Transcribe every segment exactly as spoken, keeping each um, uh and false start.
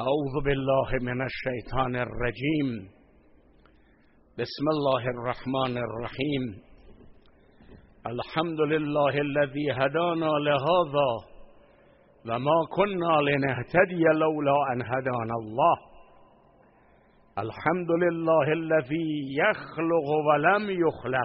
اعوذ بالله من الشیطان الرجیم. بسم الله الرحمن الرحیم. الحمد لله الذي هدانا لهذا وما كنا لنهتدي لولا ان هدانا الله. الحمد لله الذي يخلق ولم يخلق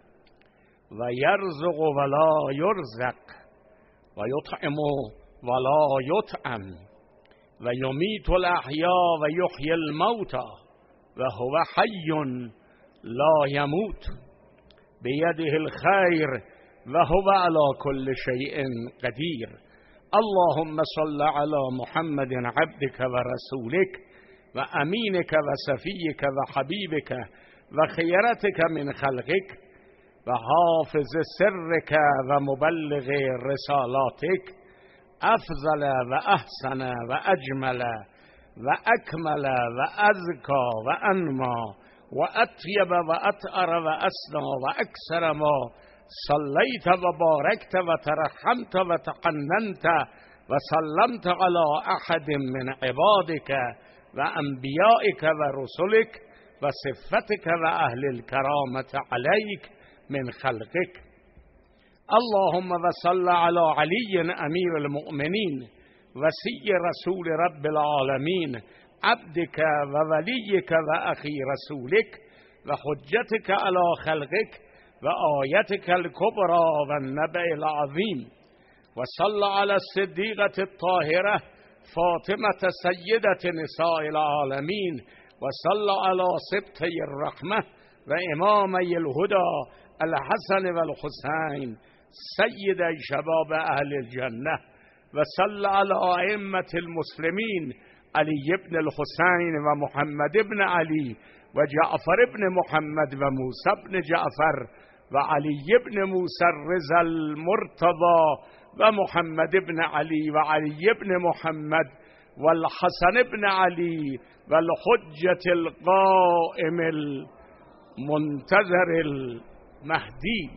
ويرزق ولا يرزق ويطعم ولا يطعم ويميت الأحياء ويحيي الموتى وهو حي لا يموت بيده الخير وهو على كل شيء قدير. اللهم صل على محمد عبدك ورسولك وأمينك وصفيك وحبيبك وخيرتك من خلقك وحافظ سرك ومبلغ رسالاتك افضل و احسن و اجمل و اکمل و ازکا و انما و اطیب و اطهر و اسنا و اکثر ما صلیت و بارکت و ترحمت و تقننت و سلمت على احد من عبادك و انبیائك و رسلك و صفتك و اهل الكرامة علیک من خلقك. اللهم وصل على علي امير المؤمنين وسي رسول رب العالمين عبدك ووليك واخي رسولك وحجتك على خلقك وآيتك الكبرى والنبأ العظيم. وصل على الصديقة الطاهرة فاطمة سيدة نساء العالمين. وصل على سبطي الرحمة وإمامي الهدى الحسن والحسين سید شباب اهل الجنه. و صل علی ائمه المسلمین علی ابن الحسین و محمد ابن علی و جعفر ابن محمد و موسی ابن جعفر و علی ابن موسی الرضا المرتضی و محمد ابن علی و علی ابن محمد و الحسن ابن علی و الحجة القائم المنتظر المهدی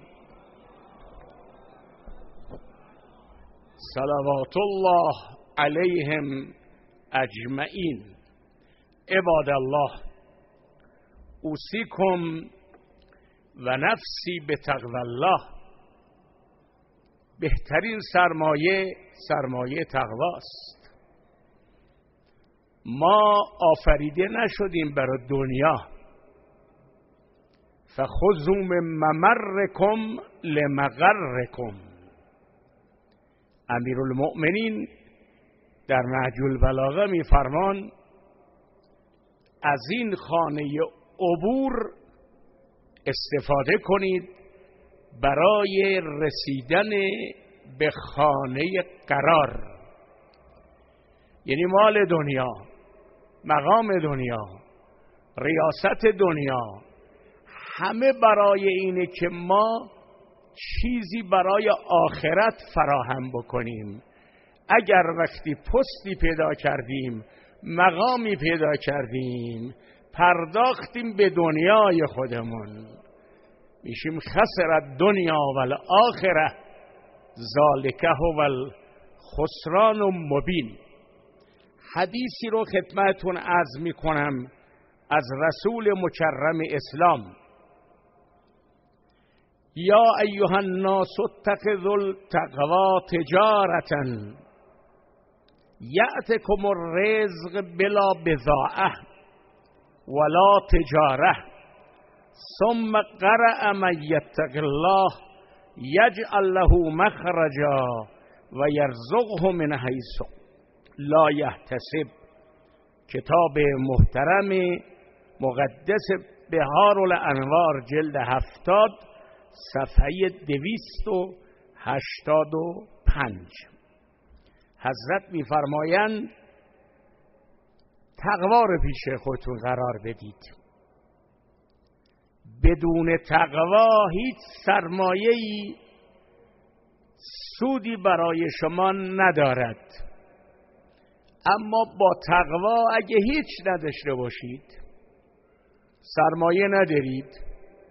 صلوات الله علیهم اجمعین. عباد الله، اوصیکم و نفسی به تقوی الله. بهترین سرمایه سرمایه تقوی است. ما آفریده نشدیم برای دنیا. فخذوا من ممرکم لمغرکم. امیرالمؤمنین در نهج البلاغه میفرمان از این خانه عبور استفاده کنید برای رسیدن به خانه قرار. یعنی مال دنیا، مقام دنیا، ریاست دنیا، همه برای اینه که ما چیزی برای آخرت فراهم بکنیم. اگر وقتی پستی پیدا کردیم، مقامی پیدا کردیم، پرداختیم به دنیای خودمون، میشیم خسر دنیا و الاخره ذالک هو الخسران المبین. حدیثی رو خدمتون عرض میکنم از رسول مکرم اسلام. یا ایها الناس اتخذوا التقوی تجارة یأتکم الرزق بلا بضاعة ولا تجاره ثم قرأ من یتق الله یجعل له مخرجا و یرزقه من حیث لا یحتسب. کتاب محترم مقدس بهار الانوار جلد هفتاد صفحه دویست و هشتاد و پنج. حضرت می‌فرمایند تقوا رو پیش خودتون قرار بدید. بدون تقوا هیچ سرمایه‌ای سودی برای شما ندارد. اما با تقوا اگه هیچ نداشته باشید، سرمایه ندارید،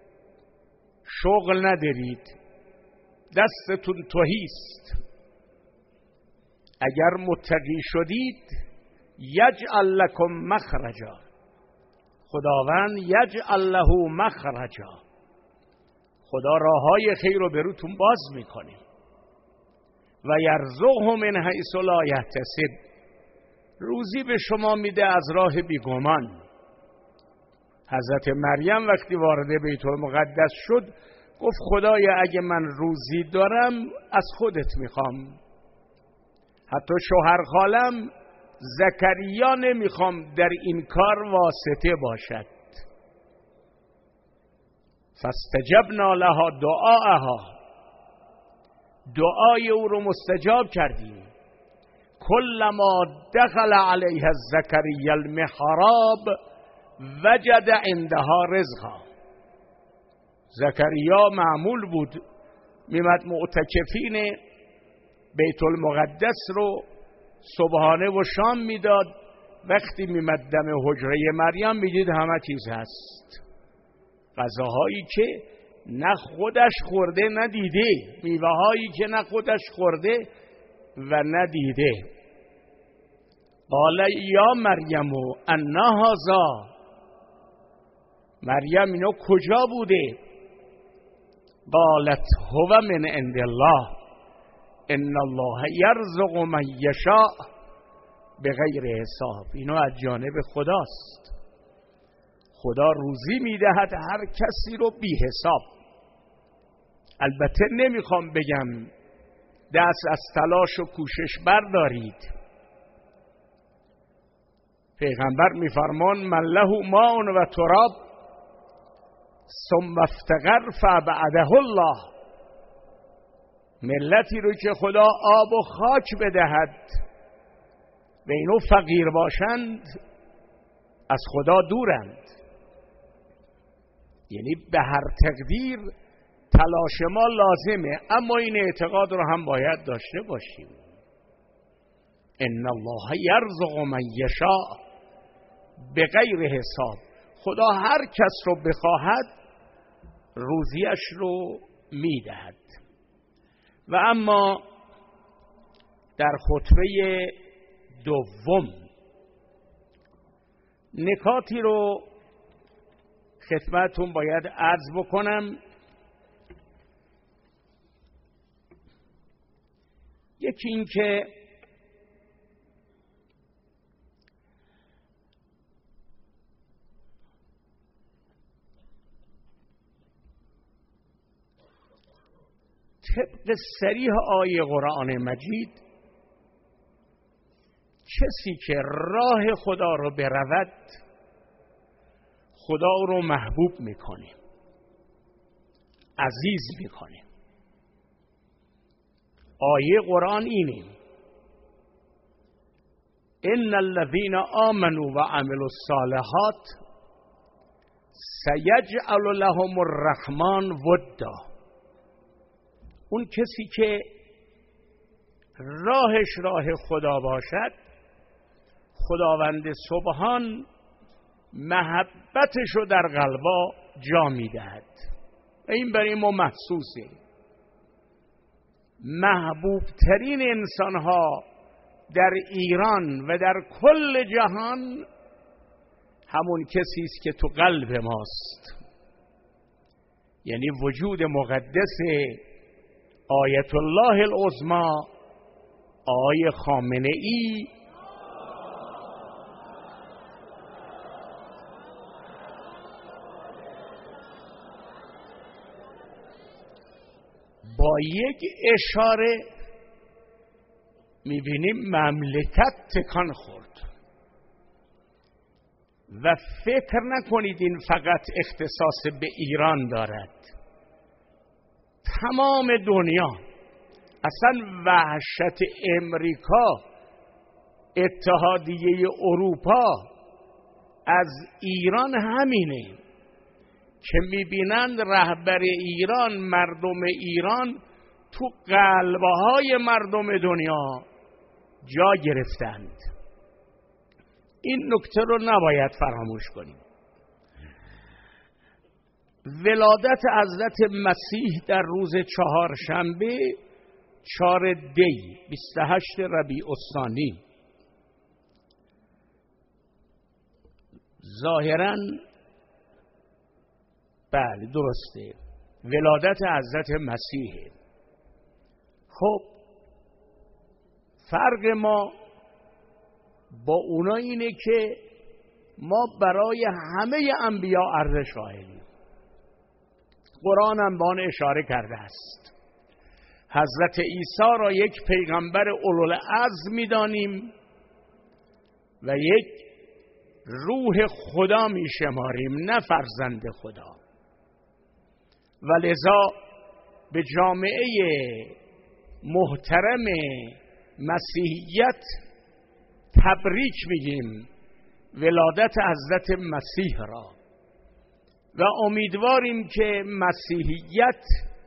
شغل ندارید، دستتون تهی است، اگر متقی شدید یجعل لکم مخرجا، خداوند یجعل له مخرجا، خدا راههای خیر رو بروتون باز میکنه. و یرزقه من حیث لا یحتسب، روزی به شما میده از راه بیگمان. حضرت مریم وقتی وارد بیت المقدس شد گفت خدایا اگه من روزی دارم از خودت میخوام، حتی شوهر خالم زکریا نمیخوام در این کار واسطه باشد. فاستجبنا لها دعاءها، دعای او رو مستجاب کردیم. کلما دخل علیها زکریا المحراب وجد عندها رزقا. زکریا معمول بود میمد معتکفین بیت المقدس رو صبحانه و شام میداد، وقتی میمد دم حجره مریم میدید همه چیز هست، غذاهایی که نه خودش خورده نه دیده، میوه هایی که نه خودش خورده و نه دیده. قال یا مریم انا هذا، مریم اینو کجا بوده؟ قالت هو من عند الله ان الله یرزق من یشاء بغیر حساب، اینو از جانب خداست، خدا روزی میدهد هر کسی رو بی حساب. البته نمیخوام بگم دست از تلاش و کوشش بردارید، پیغمبر میفرمان من له ماء و تراب ثم افتقر فبعده الله، ملتی رو که خدا آب و خاک بدهد و اینو فقیر باشند از خدا دورند. یعنی به هر تقدیر تلاش ما لازمه، اما این اعتقاد رو هم باید داشته باشیم ان الله یرزق من یشاء بغیر حساب، خدا هر کس رو بخواهد روزیش رو میدهد. و اما در خطبه دوم نکاتی رو خدمتتون باید عرض بکنم. یکی این که طبق صریح آیه قرآن مجید کسی که راه خدا رو برود خدا رو محبوب میکنه، عزیز میکنه. آیه قرآن اینه ان الذين آمنوا وعملوا الصالحات سيجعل لهم الرحمن ودا، اون کسی که راهش راه خدا باشد خداوند سبحان محبتش رو در قلبا جا میدهد. این برای ما محسوسه. محبوب ترین انسان ها در ایران و در کل جهان همون کسی است که تو قلب ماست، یعنی وجود مقدس آیت الله العظمی آقای خامنه ای با یک اشاره میبینیم مملکت تکان خورد. و فکر نکنید این فقط اختصاص به ایران دارد، تمام دنیا، اصلا وحشت امریکا، اتحادیه اروپا از ایران همینه که میبینند رهبر ایران، مردم ایران تو قلبهای مردم دنیا جا گرفتند. این نکته رو نباید فراموش کنیم. ولادت حضرت مسیح در روز چهارشنبه چهار دی بیست و هشت ربیع الثانی ظاهراً بله درسته، ولادت حضرت مسیحه. خب فرق ما با اونا اینه که ما برای همه انبیا ارزش قائلیم. قرآن هم به آن اشاره کرده است. حضرت عیسی را یک پیغمبر اولوالعزم می‌دانیم و یک روح خدا می‌شماریم، نه فرزند خدا. و لذا به جامعه محترم مسیحیت تبریک میگیم ولادت حضرت مسیح را و امیدواریم که مسیحیت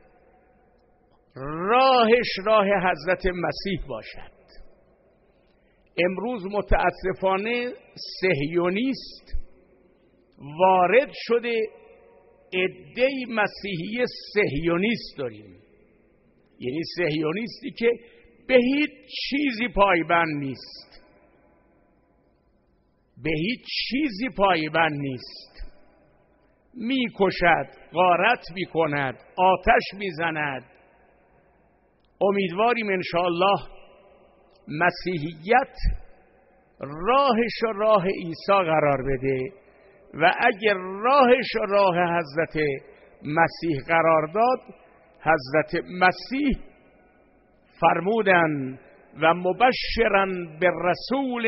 راهش راه حضرت مسیح باشد. امروز متاسفانه صهیونیست وارد شده، عده‌ای مسیحی صهیونیست داریم، یعنی صهیونیستی که به هیچ چیزی پایبند نیست، به هیچ چیزی پایبند نیست، میکشد، غارت میکند، آتش میزند. امیدواریم انشاءالله مسیحیت راهش راه عیسی قرار بده و اگر راهش راه حضرت مسیح قرار داد، حضرت مسیح فرمودن و مبشرا بالرسول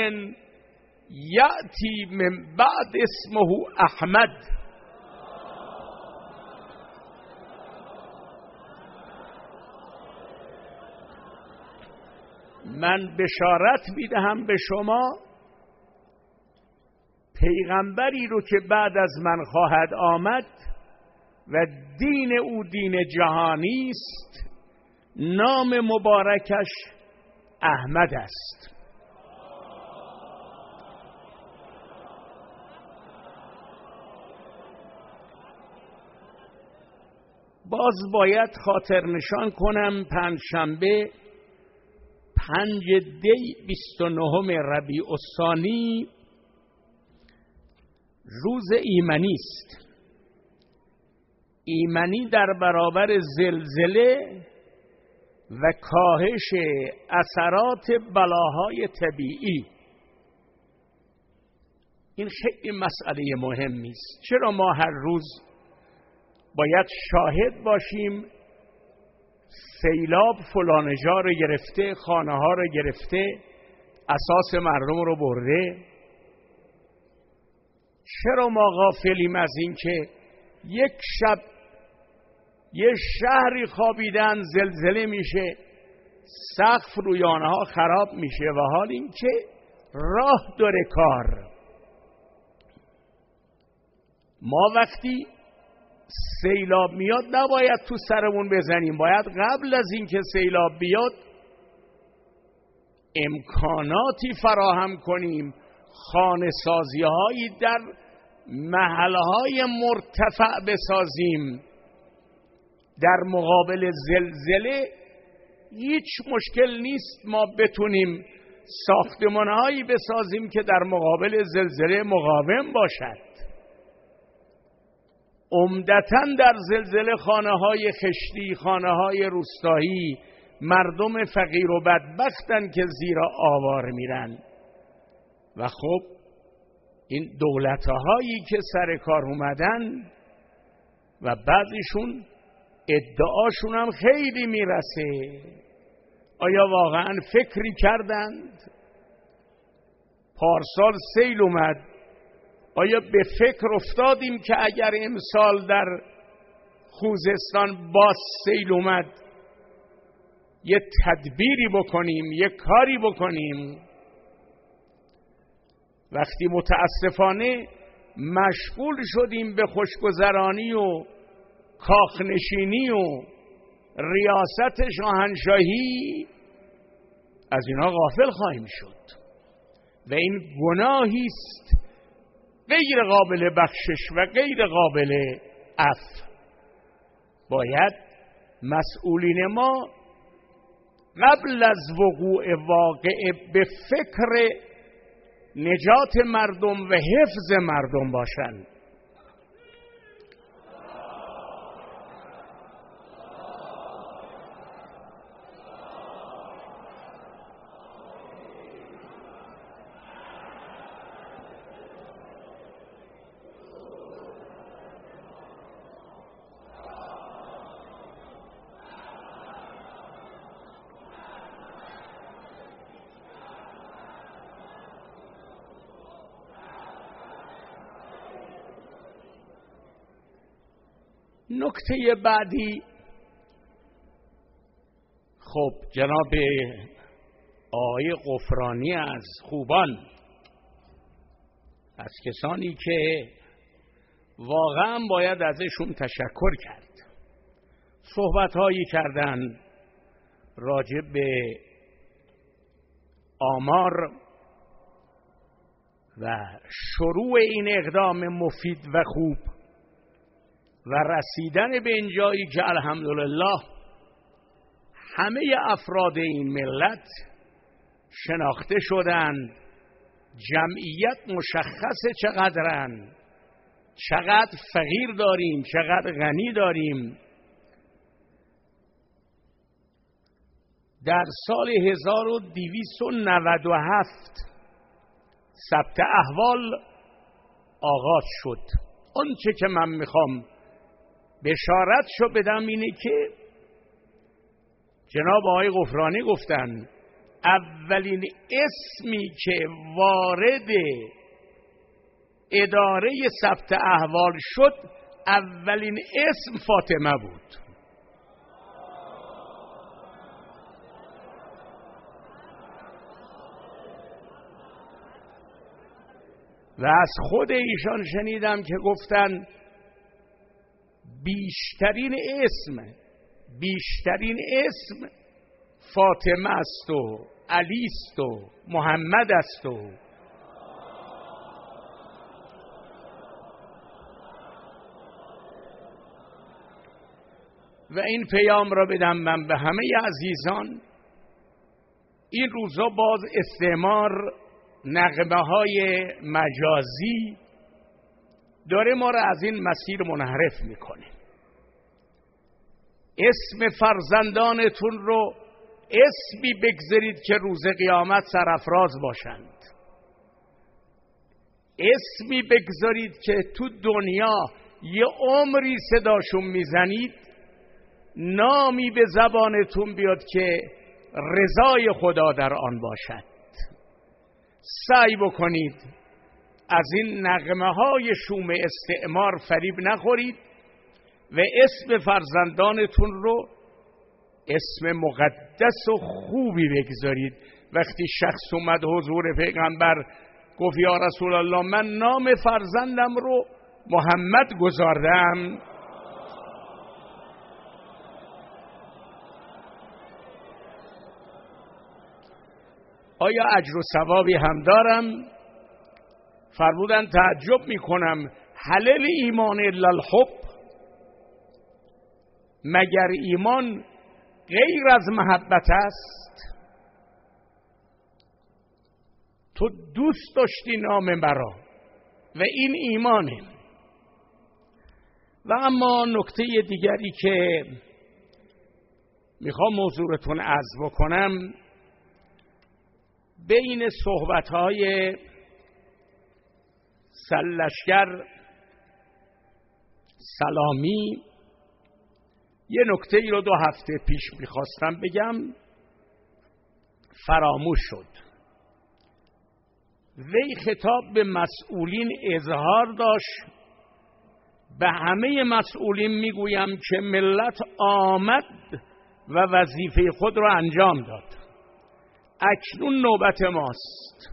یأتی من بعد اسمه احمد. من بشارت میدهم به شما پیغمبری رو که بعد از من خواهد آمد و دین او دین جهانی است، نام مبارکش احمد است. باز باید خاطر نشان کنم پنجشنبه پنج دی بیست و نهم ربیع الثانی روز ایمنی است. ایمنی در برابر زلزله و کاهش اثرات بلاهای طبیعی. این خیلی مسئله مهمی است. چرا ما هر روز باید شاهد باشیم سیلاب فلان جا رو گرفته، خانه ها رو گرفته، اساس مردم رو برده؟ چرا ما غافلیم از این که یک شب یه شهری خوابیدن زلزله میشه، سقف روی آنها خراب میشه و حال این که راه داره کار. ما وقتی سیلاب میاد نباید تو سرمون بزنیم، باید قبل از اینکه سیلاب بیاد امکاناتی فراهم کنیم، خانه سازی هایی در محله های مرتفع بسازیم. در مقابل زلزله هیچ مشکل نیست ما بتونیم ساختمان هایی بسازیم که در مقابل زلزله مقاوم باشد. عمدتاً در زلزله خانه های خشتی، خانه های روستایی، مردم فقیر و بدبختن که زیر آوار میرن. و خب این دولت‌هایی که سر کار اومدن و بعضیشون ادعاشون هم خیلی میرسه، آیا واقعاً فکری کردند؟ پارسال سیل اومد، آیا به فکر افتادیم که اگر امسال در خوزستان باز سیل اومد یه تدبیری بکنیم، یه کاری بکنیم؟ وقتی متاسفانه مشغول شدیم به خوشگذرانی و کاخنشینی و ریاست شاهنشاهی، از اینا غافل خواهیم شد و این گناهی است غیر قابل بخشش و غیر قابل عفو. باید مسئولین ما قبل از وقوع واقعه به فکر نجات مردم و حفظ مردم باشند. نکته بعدی، خب جناب آقای غفرانی از خوبان، از کسانی که واقعا باید ازشون تشکر کرد، صحبت‌هایی کردن راجع به آمار و شروع این اقدام مفید و خوب و رسیدن به این جایی که الحمدلله همه افراد این ملت شناخته شدند، جمعیت مشخص چقدرن، چقدر فقیر داریم، چقدر غنی داریم. در سال هزار و دویست و نود و هفت ثبت احوال آغاز شد. اون چه که من میخوام بشارتشو بدم اینه که جناب آقای غفرانی گفتن اولین اسمی که وارد اداره ثبت احوال شد، اولین اسم فاطمه بود. و از خود ایشان شنیدم که گفتن بیشترین اسم بیشترین اسم فاطمه است و علی است و محمد است و و این پیام را بدم من به همه عزیزان. این روزا باز استعمار، نغمه های مجازی داره ما را از این مسیر منحرف میکنه. اسم فرزندانتون رو اسمی بگذارید که روز قیامت سرافراز باشند. اسمی بگذارید که تو دنیا یه عمری صداشون میزنید، نامی به زبانتون بیاد که رضای خدا در آن باشد. سعی بکنید از این نغمه های شوم استعمار فریب نخورید و اسم فرزندانتون رو اسم مقدس و خوبی بگذارید. وقتی شخص اومد حضور پیغمبر گفت یا رسول الله من نام فرزندم رو محمد گذاردم، آیا اجر و ثوابی هم دارم؟ فرمودن تعجب میکنم هل الایمان الا الحب، مگر ایمان غیر از محبت است؟ تو دوست داشتی نام مرا و این ایمانه. و اما نکته دیگری که میخوام موضوعتون عرض بکنم، بین صحبت‌های سرلشکر سلامی یه نکته ای رو دو هفته پیش میخواستم بگم، فراموش شد. وی خطاب به مسئولین اظهار داشت، به همه مسئولین میگویم که ملت آمد و وظیفه خود را انجام داد. اکنون نوبت ماست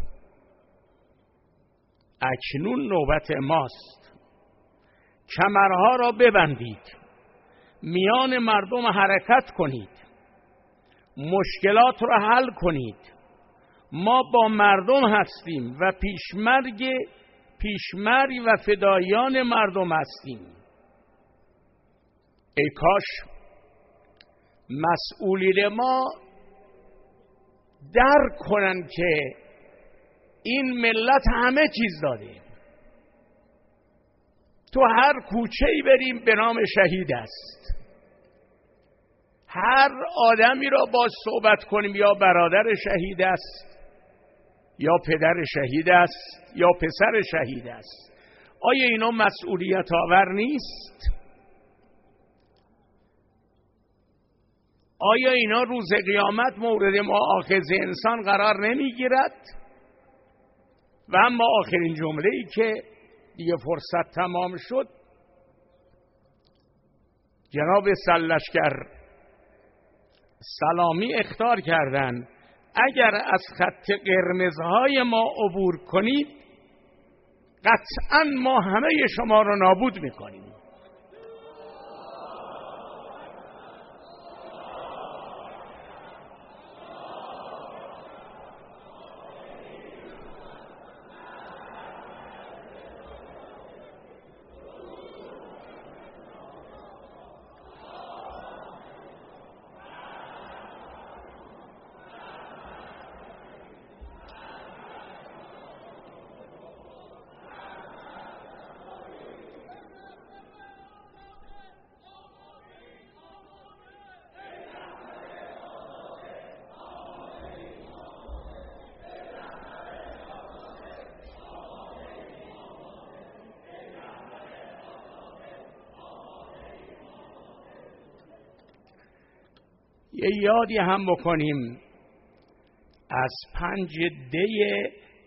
اکنون نوبت ماست کمرها را ببندید، میان مردم حرکت کنید، مشکلات را حل کنید. ما با مردم هستیم و پیشمرگ پیشمرگ و فدایان مردم هستیم. ای کاش مسئولین ما درک کنن که این ملت همه چیز داده. تو هر کوچه‌ای بریم به نام شهید است. هر آدمی را با صحبت کنیم یا برادر شهید است، یا پدر شهید است، یا پسر شهید است. آیا اینا مسئولیت آور نیست؟ آیا اینا روز قیامت مورد مؤاخذه انسان قرار نمیگیرد؟ و اما آخرین جمله‌ای که دیگه فرصت تمام شد، جناب سرلشکر سلامی اخطار کردند اگر از خط قرمزهای ما عبور کنید قطعاً ما همه شما رو نابود میکنیم. یه یادی هم بکنیم از پنج دی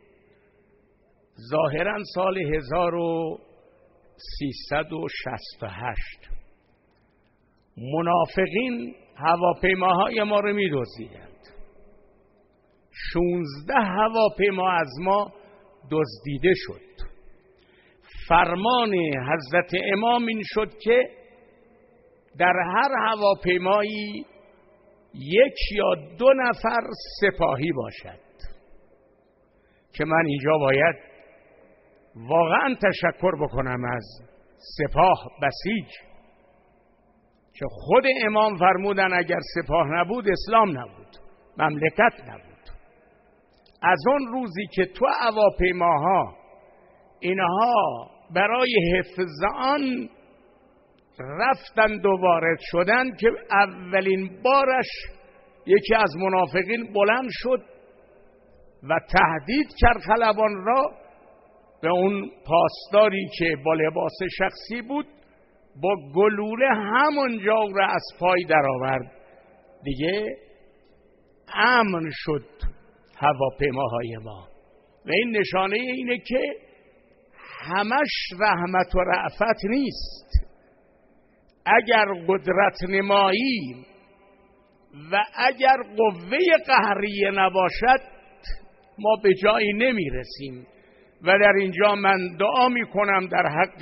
ظاهراً سال هزار و سیصد و شصت و هشت منافقین هواپیماهای ما رو می‌دزدیدند. شانزده هواپیما از ما دزدیده شد. فرمان حضرت امام این شد که در هر هواپیمایی یک یا دو نفر سپاهی باشد، که من اینجا باید واقعا تشکر بکنم از سپاه بسیج که خود امام فرمودن اگر سپاه نبود اسلام نبود، مملکت نبود. از اون روزی که تو هواپیماها اینها برای حفظ آن رفتند و وارد شدند که اولین بارش یکی از منافقین بلند شد و تهدید کرد خلبان را، به اون پاسداری که با لباس شخصی بود با گلوله همونجا را از پای درآورد. دیگه امن شد هواپیماهای ما و این نشانه اینه که همش رحمت و رأفت نیست. اگر قدرت نمایی و اگر قوه قهریه نباشد ما به جایی نمی رسیم. و در اینجا من دعا می کنم در حق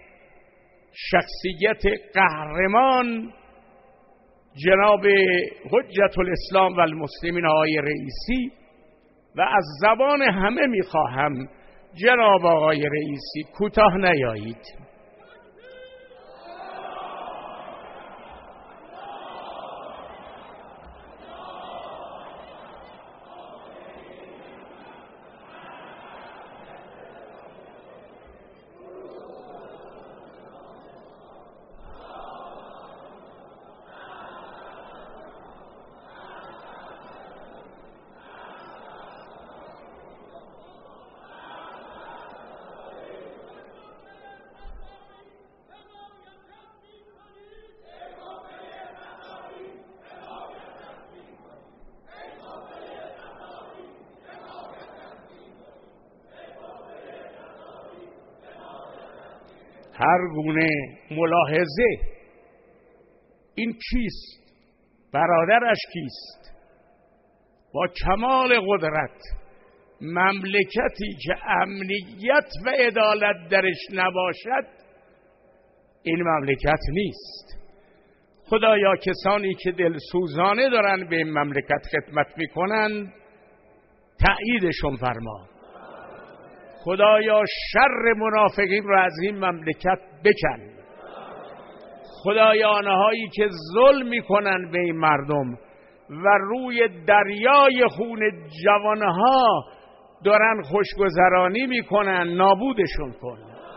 شخصیت قهرمان جناب حجت الاسلام و المسلمین آقای رئیسی و از زبان همه می خواهم جناب آقای رئیسی کوتاه نیایید. هر گونه ملاحظه این کیست؟ برادرش کیست؟ با کمال قدرت مملکتی که امنیت و عدالت درش نباشد این مملکت نیست. خدایا کسانی که دلسوزانه دارن به این مملکت خدمت میکنن تأییدشون فرما. خدایا شر منافقین را از این مملکت بکن. خدایا آنهایی که ظلم میکنن به این مردم و روی دریای خون جوانها دارن خوشگذرانی میکنن، نابودشون کن.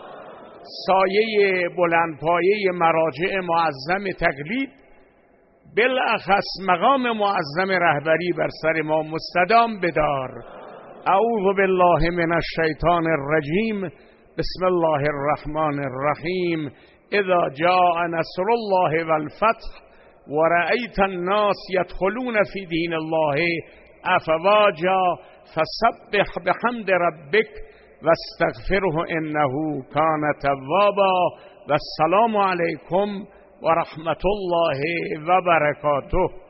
سایه بلندپایه مراجع معظم تقلید، بالاخص مقام معظم رهبری بر سر ما مستدام بدار. اعوذ بالله من الشیطان الرجیم. بسم الله الرحمن الرحیم. اذا جاء نصر الله والفتح ورأيت الناس يدخلون في دين الله افواجا فسبح بحمد ربك واستغفره انه كان توابا. والسلام علیکم و رحمت الله و برکاته.